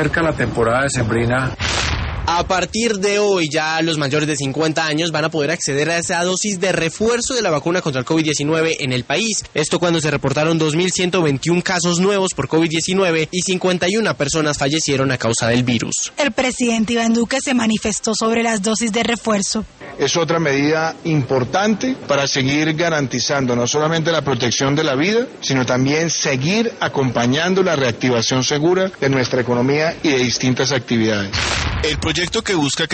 Cerca la temporada decembrina. A partir de hoy ya los mayores de 50 años van a poder acceder a esa dosis de refuerzo de la vacuna contra el COVID-19 en el país. Esto cuando se reportaron 2.121 casos nuevos por COVID-19 y 51 personas fallecieron a causa del virus. El presidente Iván Duque se manifestó sobre las dosis de refuerzo. Es otra medida importante para seguir garantizando no solamente la protección de la vida, sino también seguir acompañando la reactivación segura de nuestra economía y de distintas actividades. El proyecto que busca que